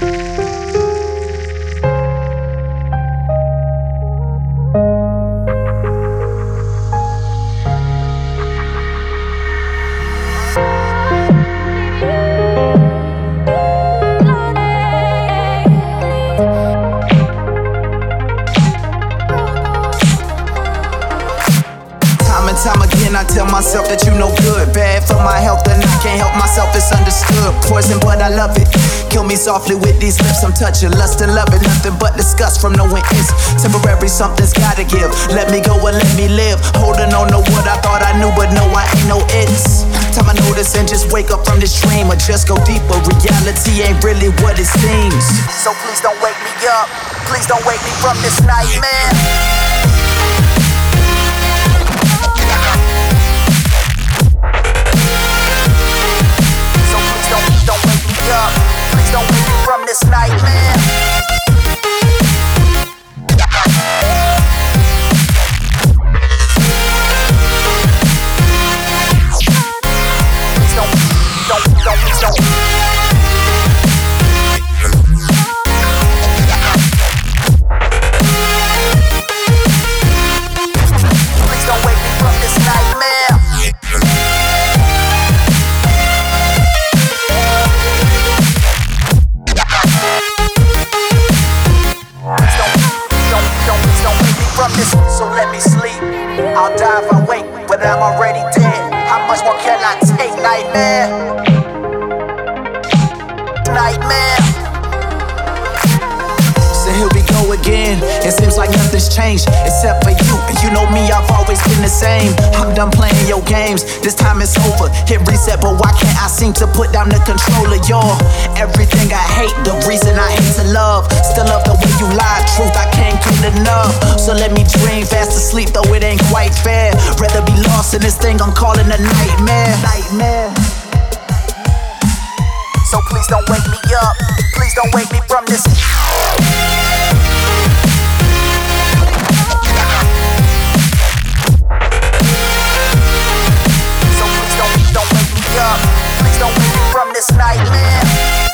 Time again, I tell myself that you no good. Bad for my health and I can't help myself, it's understood. Poison, but I love it. Kill me softly with these lips I'm touching. Lust and loving, nothing but disgust from knowing it's temporary, something's gotta give. Let me go and let me live. Holding on to what I thought I knew, but no, I ain't no it's. Time I notice and just wake up from this dream, or just go deeper. Reality ain't really what it seems. So please don't wake me up. Please don't wake me from this nightmare. Please don't wake me from this nightmare. Please don't. Please don't wake me from this nightmare. So let me sleep. I'll die if I wake, but I'm already dead. How much more can I take? Nightmare. Nightmare. So here we go again. It seems like nothing's changed except for you. And you know me, I've always been the same. I'm done playing your games. This time it's over. Hit reset, but why can't I seem to put down the controller? You're everything I hate, the reason I hate to love. Still love the way you lie. Truth, I can't get enough. So let me dream fast asleep, though it ain't quite fair. Rather be lost in this thing I'm calling a nightmare. Nightmare. So please don't wake me up. Please don't wake me from this. So please don't wake me up. Please don't wake me from this nightmare.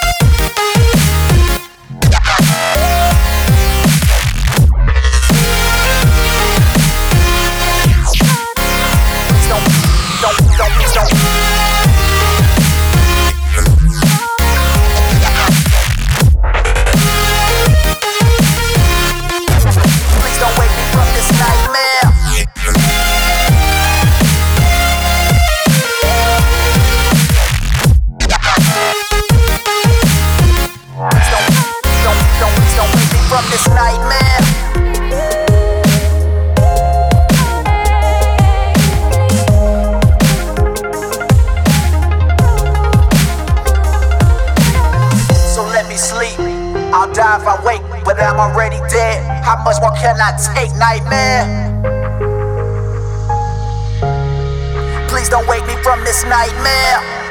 I'll die if I wake, but I'm already dead. How much more can I take? Nightmare. Please don't wake me from this nightmare.